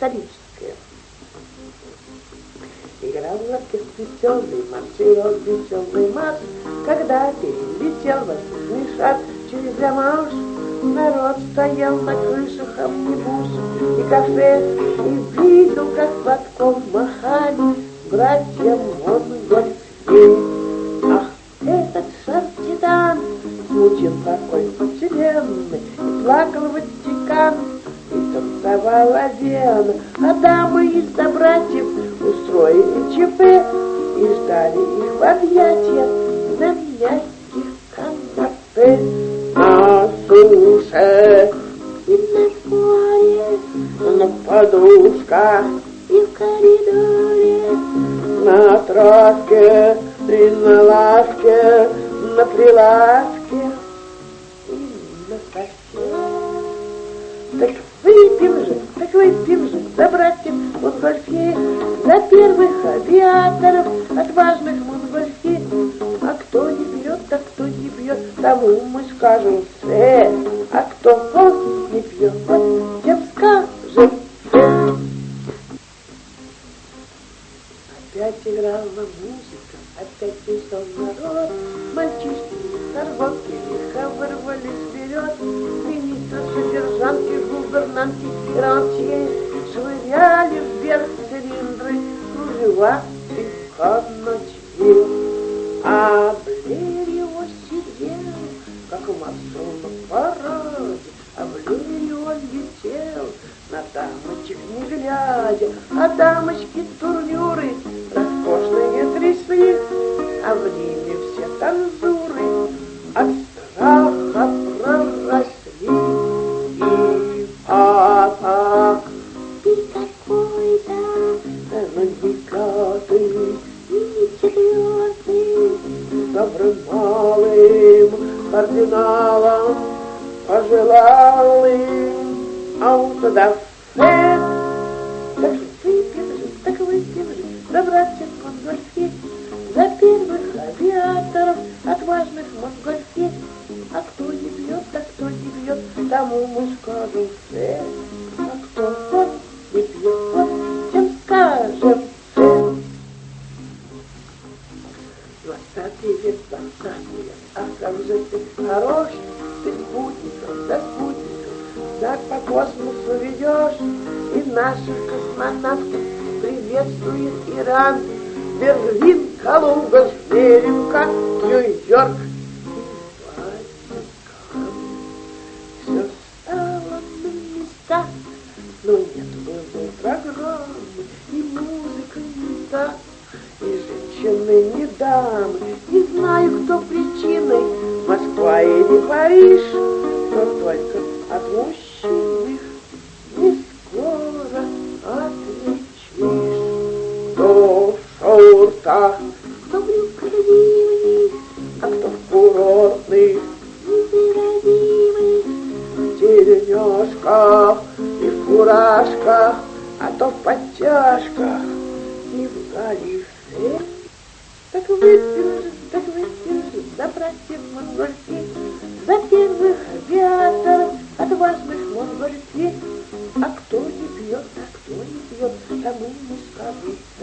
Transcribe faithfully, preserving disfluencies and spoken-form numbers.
историческое. Играл в оркестре веселый марш, веселый марш, когда перелетел воздушный шар через Ла-Манш. Народ стоял на крышах амнибусов и кафе и видел, как платком махали братья монгольские. Ах, этот шар-титан смутил покой вселенной, и плакал Ватикан, и танцевала Вена, а дамы из собратьев устроили ЧП и ждали их в объятия на мягких канапе. На суше и на море, на подушках и в коридоре, на травке и на лавке, на прилавке и на софе. Так выпьем же, так выпьем же за братьев Монгольфье, за первых авиаторов, отважных Монгольфье. А кто не бьет, а кто не бьет, тому мы скажем «фе». А кто вот не пьет, вот тем скажем «фе». Опять играла музыка, опять писал народ. Мальчишки из торговки лихо вырвались вперед. Министры, содержанки, губернантки и рантье швыряли вверх цилиндры, кружева и канатье. А Блерио сидел, как в массовом параде, а Блерио летел, на дамочек не глядя, а дамочки турнюры роскошные трясли, а в Риме все танцуры от страха проросли. И папа, ты какой-то, ну не пятый, и четвертый, добрым малым кардиналом пожелал им аутодафе. Так выпьем же, так выпьем же за братьев Монгольфье, за первых авиаторов, отважных Монгольфье. А кто не бьет, а кто не бьет, тому мы скажем «фе». А кто вот не бьет, вот тем скажем «фе». Двадцатый век, двадцатый век, а как же ты хорош, ты спутником, за спутником, так по космосу ведешь, и наших космонавтов приветствует Иран, Берлин, Калуга, Жмеринка, Нью-Йорк и Ватикан. Все стало на места, но нет было программы, и музыка не та, и женщины не дамы. Не знаю, кто причиной, Москва или Париж, но только от мужчин их не скоро отличишь. Кто в шортах, кто в брюках длинных, а кто в курортных, незаразимых, в тельняшках и в фуражках, а то в подтяжках и в галифе. Так выпьем же, так выпьем же за братьев Монгольфье, за первых авиаторов, отважных Монгольфье. А кто не пьет, а кто не пьет, тому мы скажем